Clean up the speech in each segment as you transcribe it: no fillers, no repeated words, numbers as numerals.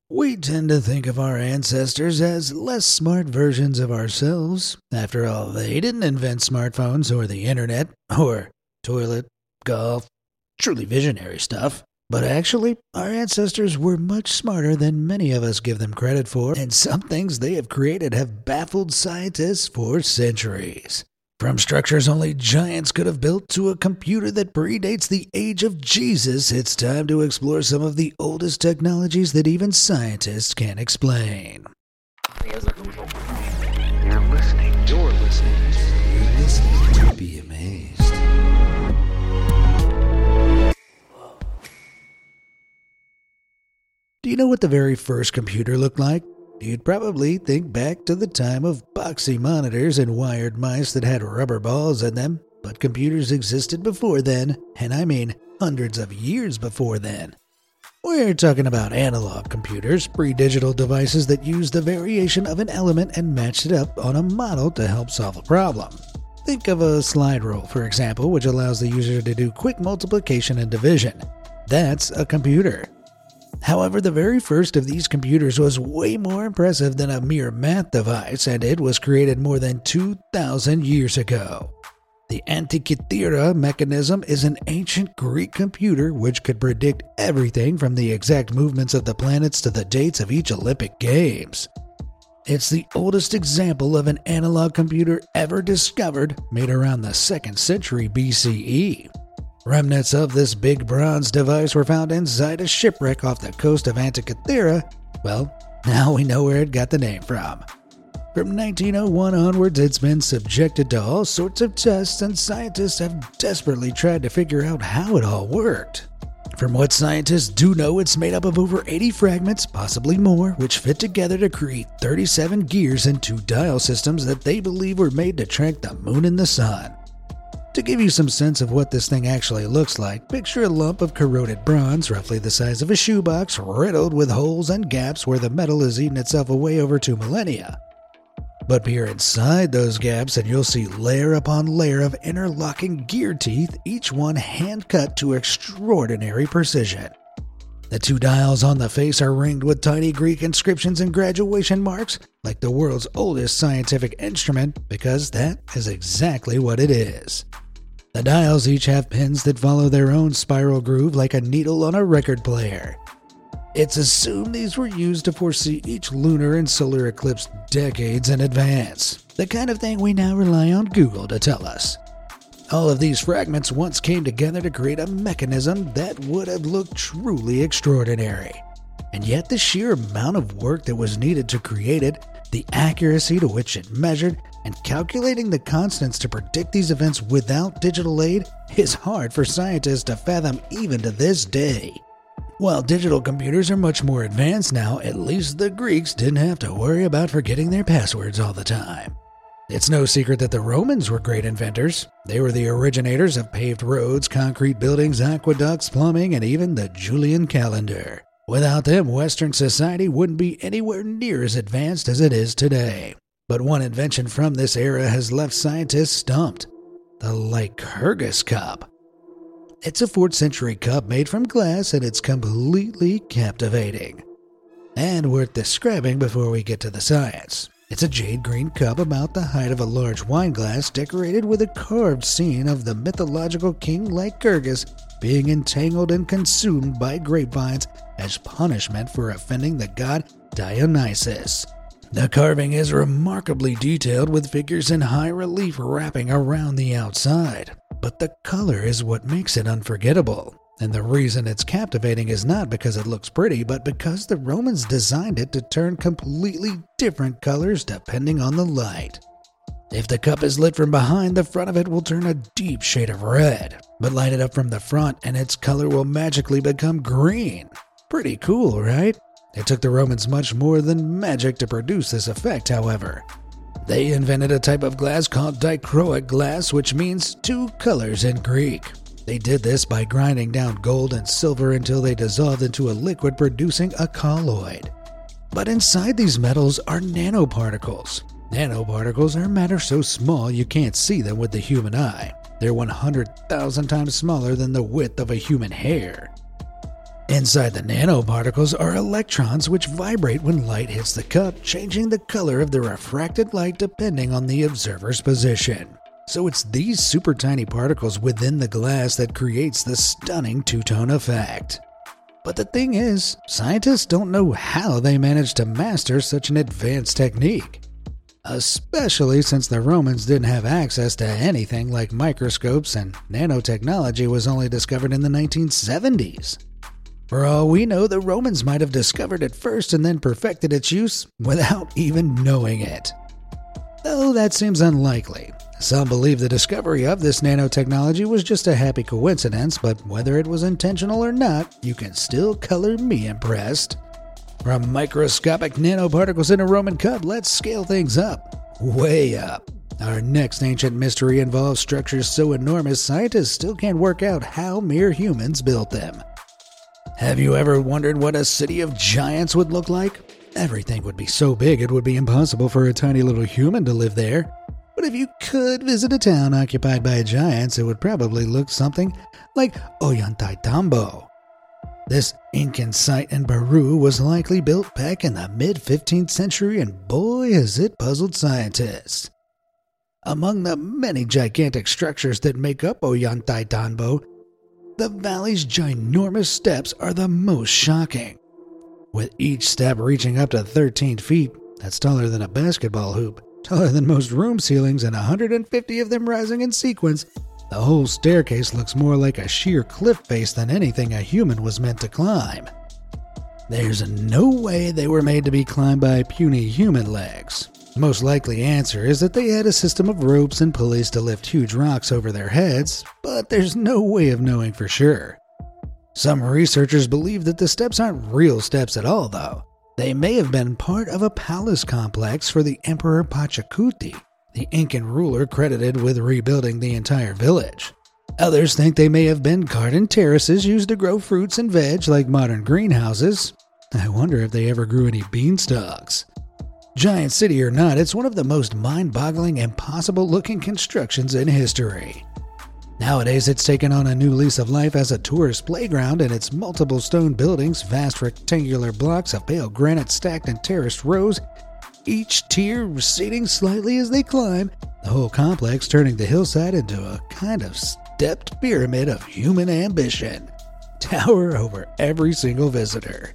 We tend to think of our ancestors as less smart versions of ourselves. After all, they didn't invent smartphones or the internet or toilet, golf, truly visionary stuff. But actually, our ancestors were much smarter than many of us give them credit for, and some things they have created have baffled scientists for centuries. From structures only giants could have built to a computer that predates the age of Jesus, it's time to explore some of the oldest technologies that even scientists can't explain. You're listening to Be Amazed. Do you know what the very first computer looked like? You'd probably think back to the time of boxy monitors and wired mice that had rubber balls in them, but computers existed before then, and I mean hundreds of years before then. We're talking about analog computers, pre-digital devices that used the variation of an element and matched it up on a model to help solve a problem. Think of a slide rule, for example, which allows the user to do quick multiplication and division. That's a computer. However, the very first of these computers was way more impressive than a mere math device, and it was created more than 2,000 years ago. The Antikythera mechanism is an ancient Greek computer which could predict everything from the exact movements of the planets to the dates of each Olympic Games. It's the oldest example of an analog computer ever discovered, made around the 2nd century BCE. Remnants of this big bronze device were found inside a shipwreck off the coast of Antikythera. Well, now we know where it got the name from. From 1901 onwards, it's been subjected to all sorts of tests, and scientists have desperately tried to figure out how it all worked. From what scientists do know, it's made up of over 80 fragments, possibly more, which fit together to create 37 gears and 2 dial systems that they believe were made to track the moon and the sun. To give you some sense of what this thing actually looks like, picture a lump of corroded bronze, roughly the size of a shoebox, riddled with holes and gaps where the metal has eaten itself away over 2 millennia. But peer inside those gaps and you'll see layer upon layer of interlocking gear teeth, each one hand-cut to extraordinary precision. The 2 dials on the face are ringed with tiny Greek inscriptions and graduation marks, like the world's oldest scientific instrument, because that is exactly what it is. The dials each have pins that follow their own spiral groove like a needle on a record player. It's assumed these were used to foresee each lunar and solar eclipse decades in advance, the kind of thing we now rely on Google to tell us. All of these fragments once came together to create a mechanism that would have looked truly extraordinary. And yet the sheer amount of work that was needed to create it, the accuracy to which it measured, and calculating the constants to predict these events without digital aid is hard for scientists to fathom even to this day. While digital computers are much more advanced now, at least the Greeks didn't have to worry about forgetting their passwords all the time. It's no secret that the Romans were great inventors. They were the originators of paved roads, concrete buildings, aqueducts, plumbing, and even the Julian calendar. Without them, Western society wouldn't be anywhere near as advanced as it is today. But one invention from this era has left scientists stumped: the Lycurgus cup. It's a 4th century cup made from glass, and it's completely captivating. And worth describing before we get to the science. It's a jade green cup about the height of a large wine glass, decorated with a carved scene of the mythological king Lycurgus being entangled and consumed by grapevines as punishment for offending the god Dionysus. The carving is remarkably detailed, with figures in high relief wrapping around the outside. But the color is what makes it unforgettable. And the reason it's captivating is not because it looks pretty, but because the Romans designed it to turn completely different colors depending on the light. If the cup is lit from behind, the front of it will turn a deep shade of red. But light it up from the front and its color will magically become green. Pretty cool, right? It took the Romans much more than magic to produce this effect, however. They invented a type of glass called dichroic glass, which means 2 colors in Greek. They did this by grinding down gold and silver until they dissolved into a liquid, producing a colloid. But inside these metals are nanoparticles. Nanoparticles are matter so small you can't see them with the human eye. They're 100,000 times smaller than the width of a human hair. Inside the nanoparticles are electrons which vibrate when light hits the cup, changing the color of the refracted light depending on the observer's position. So it's these super tiny particles within the glass that creates the stunning two-tone effect. But the thing is, scientists don't know how they managed to master such an advanced technique. Especially since the Romans didn't have access to anything like microscopes and nanotechnology was only discovered in the 1970s. For all we know, the Romans might have discovered it first and then perfected its use without even knowing it. Though that seems unlikely. Some believe the discovery of this nanotechnology was just a happy coincidence, but whether it was intentional or not, you can still color me impressed. From microscopic nanoparticles in a Roman cup, let's scale things up. Way up. Our next ancient mystery involves structures so enormous scientists still can't work out how mere humans built them. Have you ever wondered what a city of giants would look like? Everything would be so big it would be impossible for a tiny little human to live there. But if you could visit a town occupied by giants, it would probably look something like Ollantaytambo. This Incan site in Peru was likely built back in the mid-15th century, and boy has it puzzled scientists. Among the many gigantic structures that make up Ollantaytambo, the valley's ginormous steps are the most shocking. With each step reaching up to 13 feet, that's taller than a basketball hoop, taller than most room ceilings, and 150 of them rising in sequence, the whole staircase looks more like a sheer cliff face than anything a human was meant to climb. There's no way they were made to be climbed by puny human legs. The most likely answer is that they had a system of ropes and pulleys to lift huge rocks over their heads, but there's no way of knowing for sure. Some researchers believe that the steps aren't real steps at all, though. They may have been part of a palace complex for the Emperor Pachacuti, the Incan ruler credited with rebuilding the entire village. Others think they may have been garden terraces used to grow fruits and veg like modern greenhouses. I wonder if they ever grew any beanstalks. Giant city or not, it's one of the most mind-boggling, impossible-looking constructions in history. Nowadays, it's taken on a new lease of life as a tourist playground, and its multiple stone buildings, vast rectangular blocks of pale granite stacked in terraced rows, each tier receding slightly as they climb, the whole complex turning the hillside into a kind of stepped pyramid of human ambition, tower over every single visitor.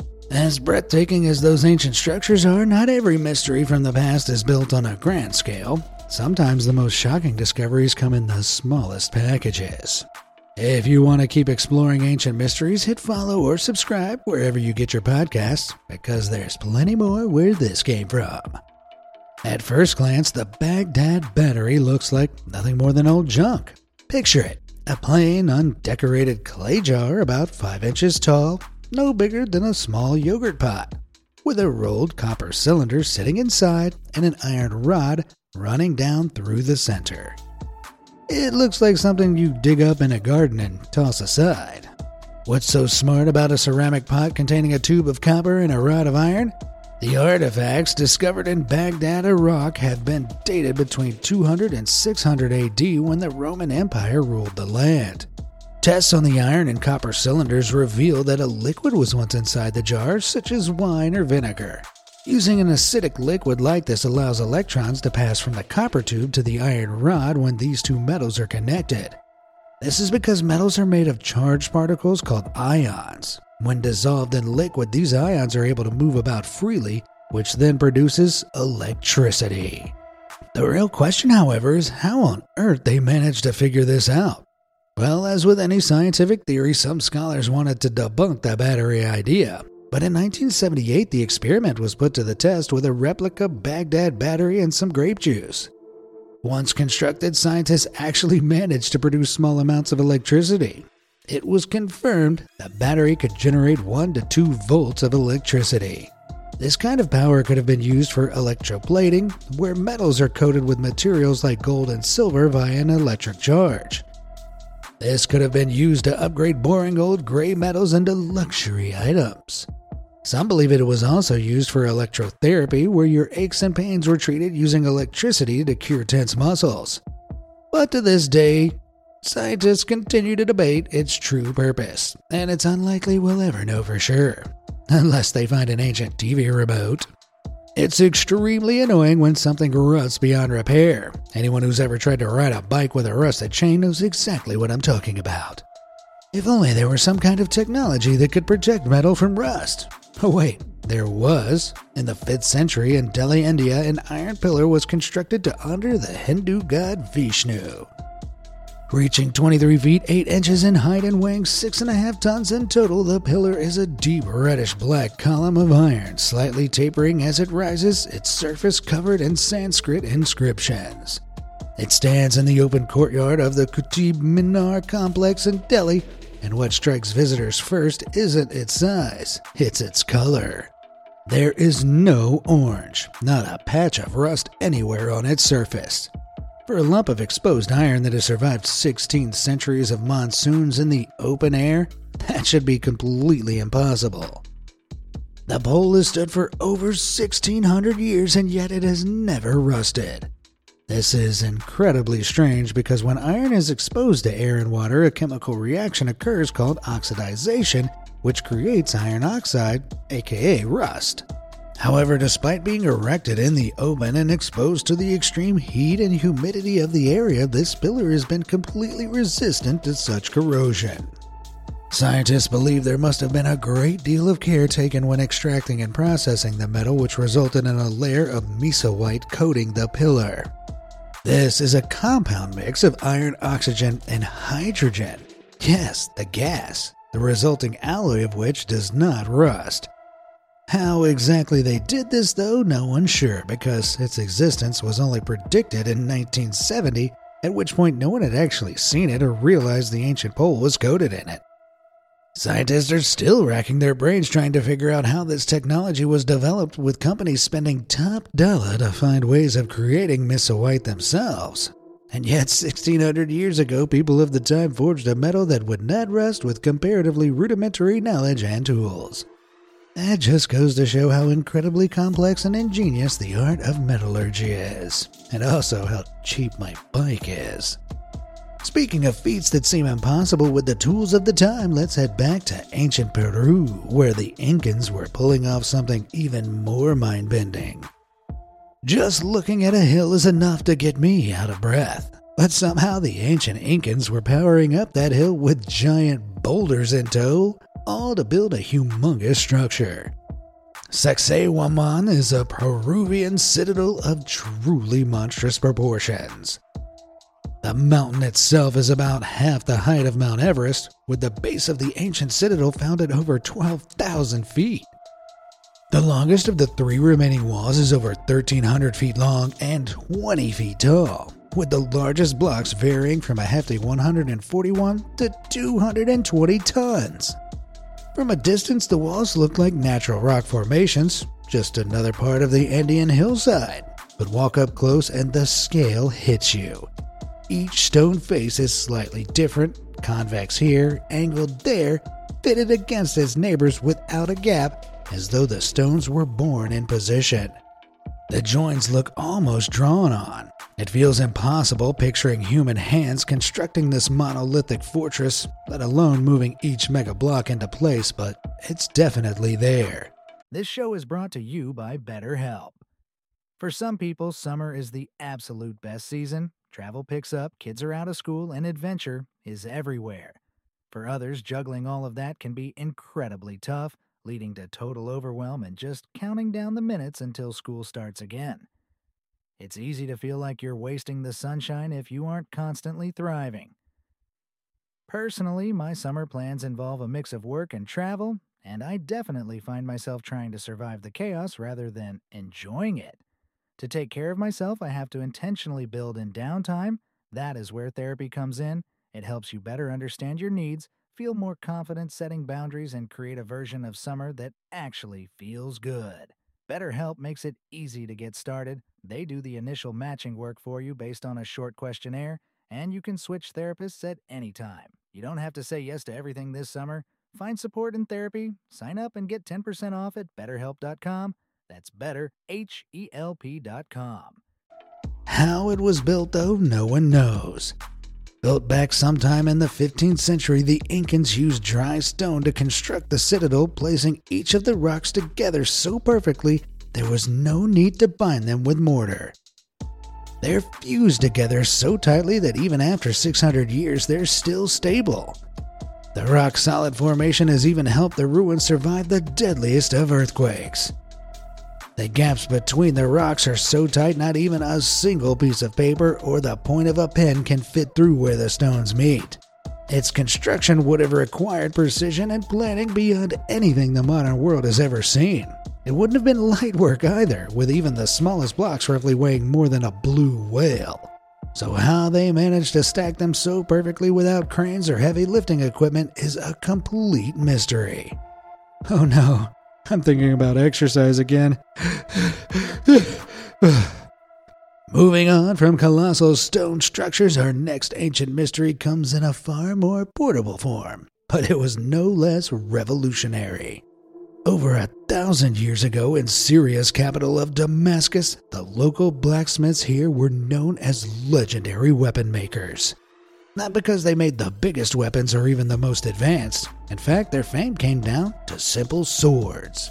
As breathtaking as those ancient structures are, not every mystery from the past is built on a grand scale. Sometimes the most shocking discoveries come in the smallest packages. If you want to keep exploring ancient mysteries, hit follow or subscribe wherever you get your podcasts, because there's plenty more where this came from. At first glance, the Baghdad Battery looks like nothing more than old junk. Picture it, a plain, undecorated clay jar about 5 inches tall, no bigger than a small yogurt pot, with a rolled copper cylinder sitting inside and an iron rod running down through the center. It looks like something you dig up in a garden and toss aside. What's so smart about a ceramic pot containing a tube of copper and a rod of iron? The artifacts discovered in Baghdad, Iraq have been dated between 200 and 600 AD when the Roman Empire ruled the land. Tests on the iron and copper cylinders reveal that a liquid was once inside the jars, such as wine or vinegar. Using an acidic liquid like this allows electrons to pass from the copper tube to the iron rod when these two metals are connected. This is because metals are made of charged particles called ions. When dissolved in liquid, these ions are able to move about freely, which then produces electricity. The real question, however, is how on earth they managed to figure this out. Well, as with any scientific theory, some scholars wanted to debunk the battery idea. But in 1978, the experiment was put to the test with a replica Baghdad battery and some grape juice. Once constructed, scientists actually managed to produce small amounts of electricity. It was confirmed the battery could generate 1 to 2 volts of electricity. This kind of power could have been used for electroplating, where metals are coated with materials like gold and silver via an electric charge. This could have been used to upgrade boring old gray metals into luxury items. Some believe it was also used for electrotherapy, where your aches and pains were treated using electricity to cure tense muscles. But to this day, Scientists continue to debate its true purpose, and it's unlikely we'll ever know for sure, unless they find an ancient TV remote. It's extremely annoying when something rusts beyond repair. Anyone who's ever tried to ride a bike with a rusted chain knows exactly what I'm talking about. If only there were some kind of technology that could protect metal from rust. Oh wait, there was. In the 5th century in Delhi, India, an iron pillar was constructed to honor the Hindu god Vishnu. Reaching 23 feet 8 inches in height and weighing 6.5 tons in total, the pillar is a deep reddish-black column of iron, slightly tapering as it rises, its surface covered in Sanskrit inscriptions. It stands in the open courtyard of the Qutb Minar complex in Delhi, and what strikes visitors first isn't its size, it's its color. There is no orange, not a patch of rust anywhere on its surface. For a lump of exposed iron that has survived 16 centuries of monsoons in the open air, that should be completely impossible. The pole has stood for over 1,600 years and yet it has never rusted. This is incredibly strange because when iron is exposed to air and water, a chemical reaction occurs called oxidization, which creates iron oxide, aka rust. However, despite being erected in the open and exposed to the extreme heat and humidity of the area, this pillar has been completely resistant to such corrosion. Scientists believe there must have been a great deal of care taken when extracting and processing the metal, which resulted in a layer of mesowite coating the pillar. This is a compound mix of iron, oxygen, and hydrogen. Yes, the gas, the resulting alloy of which does not rust. How exactly they did this, though, no one's sure, because its existence was only predicted in 1970, at which point no one had actually seen it or realized the ancient pole was coated in it. Scientists are still racking their brains trying to figure out how this technology was developed, with companies spending top dollar to find ways of creating mesowite themselves. And yet, 1,600 years ago, people of the time forged a metal that would not rust with comparatively rudimentary knowledge and tools. That just goes to show how incredibly complex and ingenious the art of metallurgy is, and also how cheap my bike is. Speaking of feats that seem impossible with the tools of the time, let's head back to ancient Peru, where the Incans were pulling off something even more mind-bending. Just looking at a hill is enough to get me out of breath, but somehow the ancient Incans were powering up that hill with giant boulders in tow, all to build a humongous structure. Sacsayhuaman is a Peruvian citadel of truly monstrous proportions. The mountain itself is about half the height of Mount Everest, with the base of the ancient citadel found at over 12,000 feet. The longest of the 3 remaining walls is over 1,300 feet long and 20 feet tall, with the largest blocks varying from a hefty 141 to 220 tons. From a distance, the walls look like natural rock formations, just another part of the Andean hillside. But walk up close and the scale hits you. Each stone face is slightly different, convex here, angled there, fitted against its neighbors without a gap, as though the stones were born in position. The joints look almost drawn on. It feels impossible picturing human hands constructing this monolithic fortress, let alone moving each mega block into place, but it's definitely there. This show is brought to you by BetterHelp. For some people, summer is the absolute best season. Travel picks up, kids are out of school, and adventure is everywhere. For others, juggling all of that can be incredibly tough, leading to total overwhelm and just counting down the minutes until school starts again. It's easy to feel like you're wasting the sunshine if you aren't constantly thriving. Personally, my summer plans involve a mix of work and travel, and I definitely find myself trying to survive the chaos rather than enjoying it. To take care of myself, I have to intentionally build in downtime. That is where therapy comes in. It helps you better understand your needs, feel more confident setting boundaries, and create a version of summer that actually feels good. BetterHelp makes it easy to get started. They do the initial matching work for you based on a short questionnaire, and you can switch therapists at any time. You don't have to say yes to everything this summer. Find support in therapy. Sign up and get 10% off at BetterHelp.com. That's BetterHelp.com. How it was built, though, no one knows. Built back sometime in the 15th century, the Incans used dry stone to construct the citadel, placing each of the rocks together so perfectly there was no need to bind them with mortar. They're fused together so tightly that even after 600 years, they're still stable. The rock-solid formation has even helped the ruins survive the deadliest of earthquakes. The gaps between the rocks are so tight not even a single piece of paper or the point of a pen can fit through where the stones meet. Its construction would have required precision and planning beyond anything the modern world has ever seen. It wouldn't have been light work either, with even the smallest blocks roughly weighing more than a blue whale. So how they managed to stack them so perfectly without cranes or heavy lifting equipment is a complete mystery. Oh no, I'm thinking about exercise again. Moving on from colossal stone structures, our next ancient mystery comes in a far more portable form, but it was no less revolutionary. Over 1,000 years ago in Syria's capital of Damascus, the local blacksmiths here were known as legendary weapon makers. Not because they made the biggest weapons or even the most advanced. In fact, their fame came down to simple swords.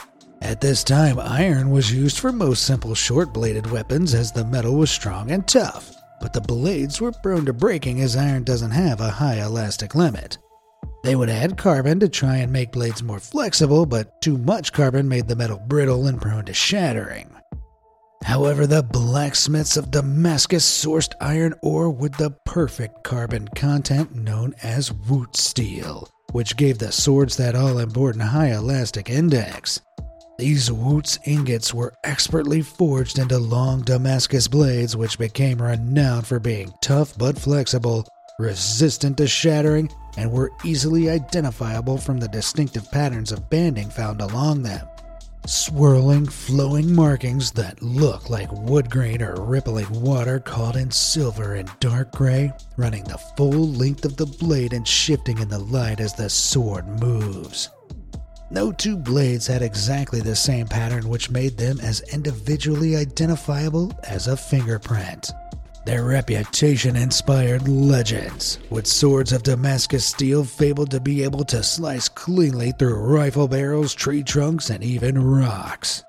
At this time, iron was used for most simple short-bladed weapons as the metal was strong and tough, but the blades were prone to breaking as iron doesn't have a high elastic limit. They would add carbon to try and make blades more flexible, but too much carbon made the metal brittle and prone to shattering. However, the blacksmiths of Damascus sourced iron ore with the perfect carbon content known as wootz steel, which gave the swords that all-important high elastic index. These wootz ingots were expertly forged into long Damascus blades, which became renowned for being tough but flexible, resistant to shattering, and were easily identifiable from the distinctive patterns of banding found along them. Swirling, flowing markings that look like wood grain or rippling water caught in silver and dark gray, running the full length of the blade and shifting in the light as the sword moves. No two blades had exactly the same pattern, which made them as individually identifiable as a fingerprint. Their reputation inspired legends, with swords of Damascus steel fabled to be able to slice cleanly through rifle barrels, tree trunks, and even rocks.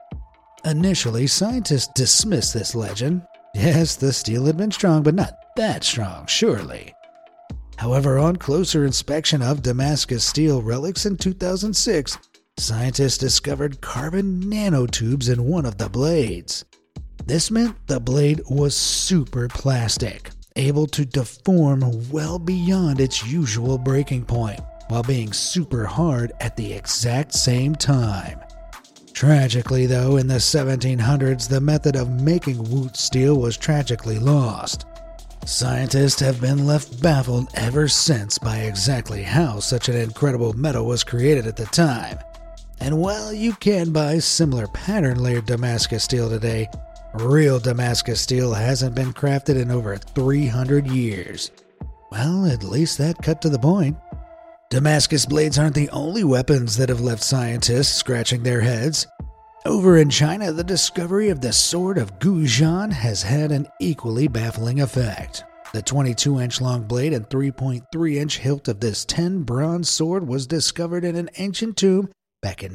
Initially, scientists dismissed this legend. Yes, the steel had been strong, but not that strong, surely. However, on closer inspection of Damascus steel relics in 2006, scientists discovered carbon nanotubes in one of the blades. This meant the blade was super plastic, able to deform well beyond its usual breaking point, while being super hard at the exact same time. Tragically though, in the 1700s, the method of making wootz steel was tragically lost. Scientists have been left baffled ever since by exactly how such an incredible metal was created at the time. And while you can buy similar pattern-layered Damascus steel today, real Damascus steel hasn't been crafted in over 300 years. Well, at least that cut to the point. Damascus blades aren't the only weapons that have left scientists scratching their heads. Over in China, the discovery of the Sword of Guzhan has had an equally baffling effect. The 22-inch long blade and 3.3-inch hilt of this 10 bronze sword was discovered in an ancient tomb back in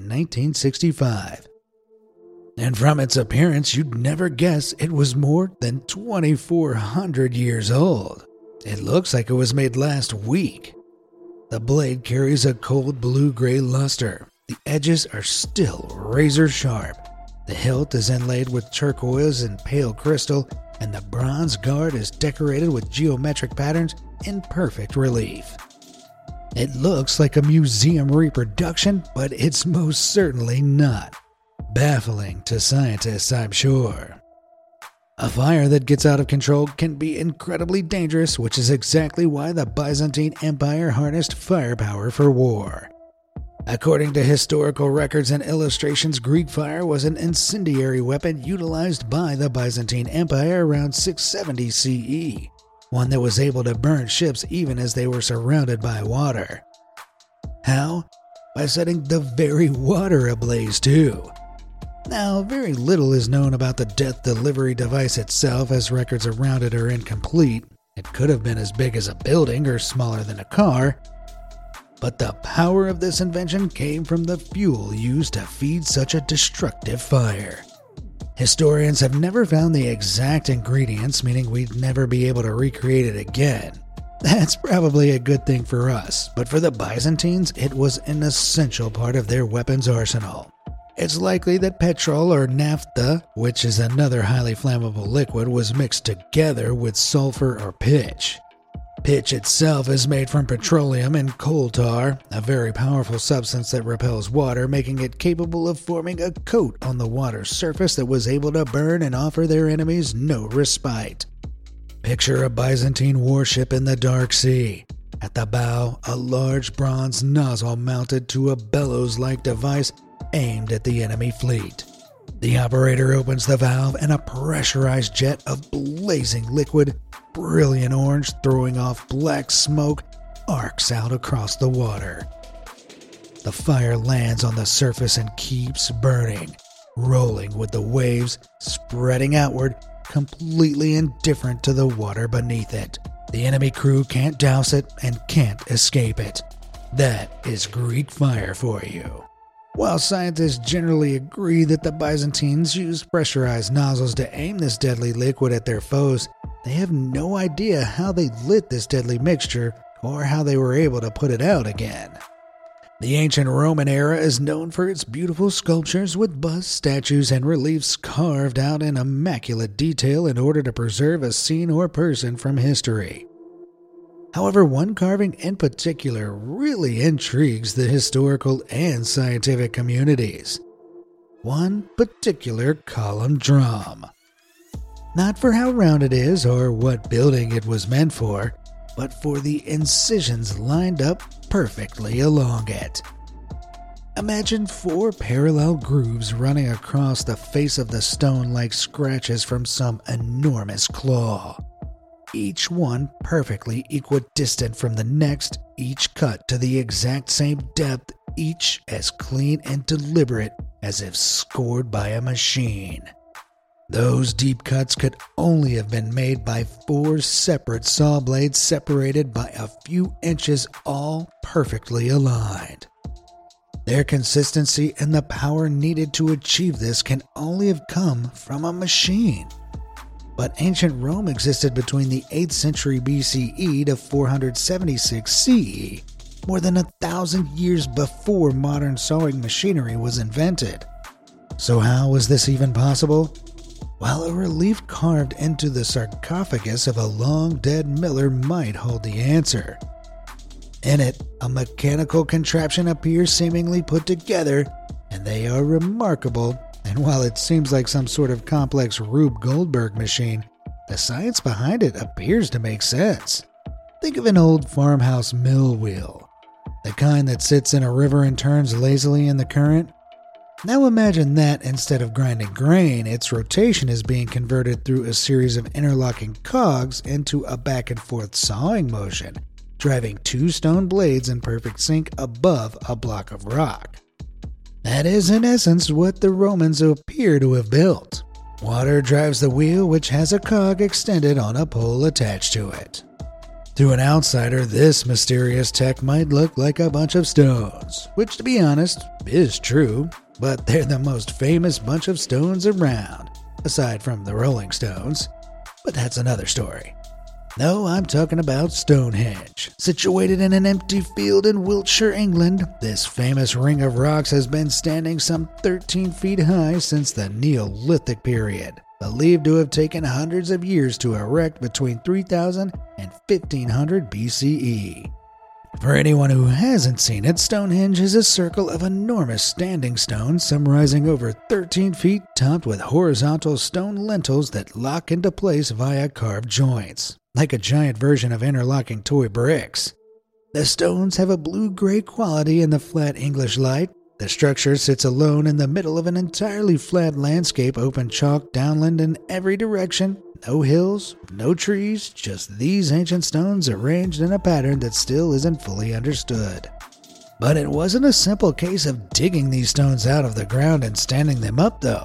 1965. And from its appearance, you'd never guess it was more than 2,400 years old. It looks like it was made last week. The blade carries a cold blue-gray luster. The edges are still razor sharp. The hilt is inlaid with turquoise and pale crystal, and the bronze guard is decorated with geometric patterns in perfect relief. It looks like a museum reproduction, but it's most certainly not. Baffling to scientists, I'm sure. A fire that gets out of control can be incredibly dangerous, which is exactly why the Byzantine Empire harnessed firepower for war. According to historical records and illustrations, Greek fire was an incendiary weapon utilized by the Byzantine Empire around 670 CE, one that was able to burn ships even as they were surrounded by water. How? By setting the very water ablaze too. Now, very little is known about the death delivery device itself, as records around it are incomplete. It could have been as big as a building or smaller than a car. But the power of this invention came from the fuel used to feed such a destructive fire. Historians have never found the exact ingredients, meaning we'd never be able to recreate it again. That's probably a good thing for us, but for the Byzantines, it was an essential part of their weapons arsenal. It's likely that petrol or naphtha, which is another highly flammable liquid, was mixed together with sulfur or pitch. Pitch itself is made from petroleum and coal tar, a very powerful substance that repels water, making it capable of forming a coat on the water's surface that was able to burn and offer their enemies no respite. Picture a Byzantine warship in the Dark Sea. At the bow, a large bronze nozzle mounted to a bellows-like device aimed at the enemy fleet. The operator opens the valve and a pressurized jet of blazing liquid, brilliant orange throwing off black smoke, arcs out across the water. The fire lands on the surface and keeps burning, rolling with the waves, spreading outward, completely indifferent to the water beneath it. The enemy crew can't douse it and can't escape it. That is Greek fire for you. While scientists generally agree that the Byzantines used pressurized nozzles to aim this deadly liquid at their foes, they have no idea how they lit this deadly mixture or how they were able to put it out again. The ancient Roman era is known for its beautiful sculptures with busts, statues, and reliefs carved out in immaculate detail in order to preserve a scene or person from history. However, one carving in particular really intrigues the historical and scientific communities. One particular column drum. Not for how round it is or what building it was meant for, but for the incisions lined up perfectly along it. Imagine 4 parallel grooves running across the face of the stone like scratches from some enormous claw. Each one perfectly equidistant from the next, each cut to the exact same depth, each as clean and deliberate as if scored by a machine. Those deep cuts could only have been made by 4 separate saw blades separated by a few inches, all perfectly aligned. Their consistency and the power needed to achieve this can only have come from a machine. But ancient Rome existed between the 8th century BCE to 476 CE, more than 1,000 years before modern sewing machinery was invented. So how was this even possible? Well, a relief carved into the sarcophagus of a long-dead miller might hold the answer. In it, a mechanical contraption appears seemingly put together, and they are remarkable. And while it seems like some sort of complex Rube Goldberg machine, the science behind it appears to make sense. Think of an old farmhouse mill wheel, the kind that sits in a river and turns lazily in the current. Now imagine that instead of grinding grain, its rotation is being converted through a series of interlocking cogs into a back and forth sawing motion, driving 2 stone blades in perfect sync above a block of rock. That is, in essence, what the Romans appear to have built. Water drives the wheel, which has a cog extended on a pole attached to it. To an outsider, this mysterious tech might look like a bunch of stones, which, to be honest, is true, but they're the most famous bunch of stones around, aside from the Rolling Stones. But that's another story. No, I'm talking about Stonehenge. Situated in an empty field in Wiltshire, England, this famous ring of rocks has been standing some 13 feet high since the Neolithic period, believed to have taken hundreds of years to erect between 3000 and 1500 BCE. For anyone who hasn't seen it, Stonehenge is a circle of enormous standing stones summarizing over 13 feet, topped with horizontal stone lintels that lock into place via carved joints, like a giant version of interlocking toy bricks. The stones have a blue-gray quality in the flat English light. The structure sits alone in the middle of an entirely flat landscape, open chalk downland in every direction. No hills, no trees, just these ancient stones arranged in a pattern that still isn't fully understood. But it wasn't a simple case of digging these stones out of the ground and standing them up, though.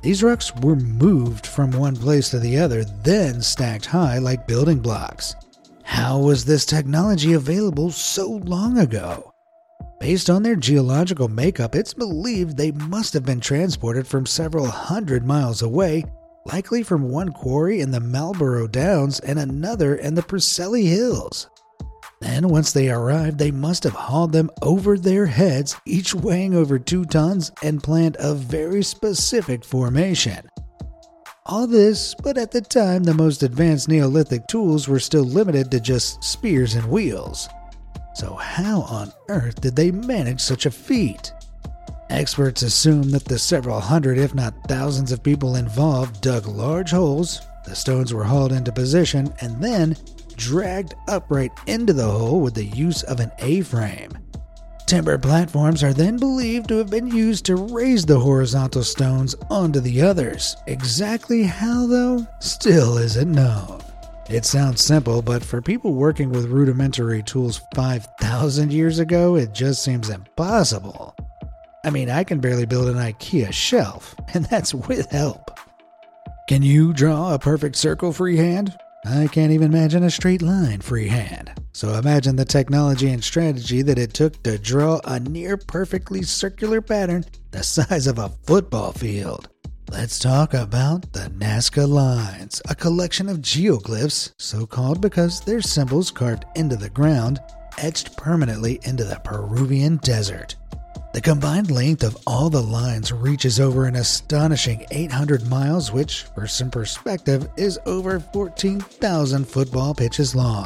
These rocks were moved from one place to the other, then stacked high like building blocks. How was this technology available so long ago? Based on their geological makeup, it's believed they must have been transported from several hundred miles away, likely from one quarry in the Marlborough Downs and another in the Preseli Hills. Then, once they arrived, they must have hauled them over their heads, each weighing over 2 tons, and planned a very specific formation. All this, but at the time, the most advanced Neolithic tools were still limited to just spears and wheels. So how on earth did they manage such a feat? Experts assume that the several hundred, if not thousands of people involved dug large holes, the stones were hauled into position, and then dragged upright into the hole with the use of an A-frame. Timber platforms are then believed to have been used to raise the horizontal stones onto the others. Exactly how, though, still isn't known. It sounds simple, but for people working with rudimentary tools 5,000 years ago, it just seems impossible. I mean, I can barely build an IKEA shelf, and that's with help. Can you draw a perfect circle freehand? I can't even imagine a straight line freehand. So imagine the technology and strategy that it took to draw a near perfectly circular pattern the size of a football field. Let's talk about the Nazca Lines, a collection of geoglyphs, so called because they're symbols carved into the ground, etched permanently into the Peruvian desert. The combined length of all the lines reaches over an astonishing 800 miles, which, for some perspective, is over 14,000 football pitches long.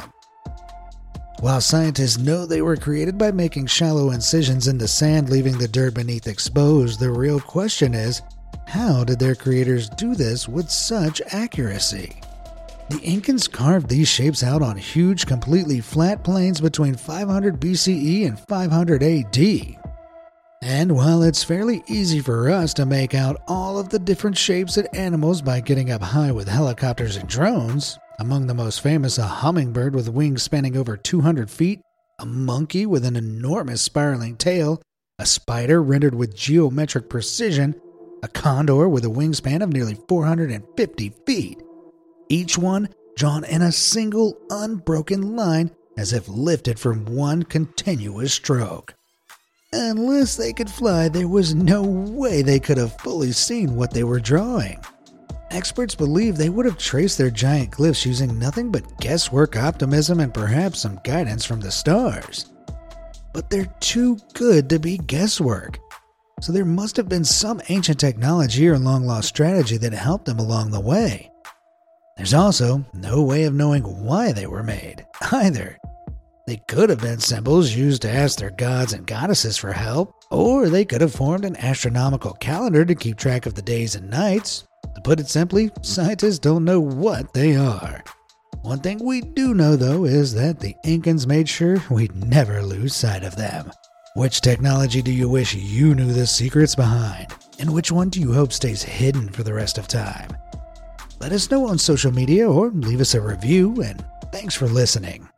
While scientists know they were created by making shallow incisions in the sand, leaving the dirt beneath exposed, the real question is, how did their creators do this with such accuracy? The Incans carved these shapes out on huge, completely flat plains between 500 BCE and 500 AD. And while it's fairly easy for us to make out all of the different shapes and animals by getting up high with helicopters and drones, among the most famous a hummingbird with wings spanning over 200 feet, a monkey with an enormous spiraling tail, a spider rendered with geometric precision, a condor with a wingspan of nearly 450 feet, each one drawn in a single unbroken line as if lifted from one continuous stroke. Unless they could fly, there was no way they could have fully seen what they were drawing. Experts believe they would have traced their giant glyphs using nothing but guesswork, optimism, and perhaps some guidance from the stars. But they're too good to be guesswork. So there must have been some ancient technology or long-lost strategy that helped them along the way. There's also no way of knowing why they were made, either. They could have been symbols used to ask their gods and goddesses for help, or they could have formed an astronomical calendar to keep track of the days and nights. To put it simply, scientists don't know what they are. One thing we do know, though, is that the Incans made sure we'd never lose sight of them. Which technology do you wish you knew the secrets behind? And which one do you hope stays hidden for the rest of time? Let us know on social media or leave us a review, and thanks for listening.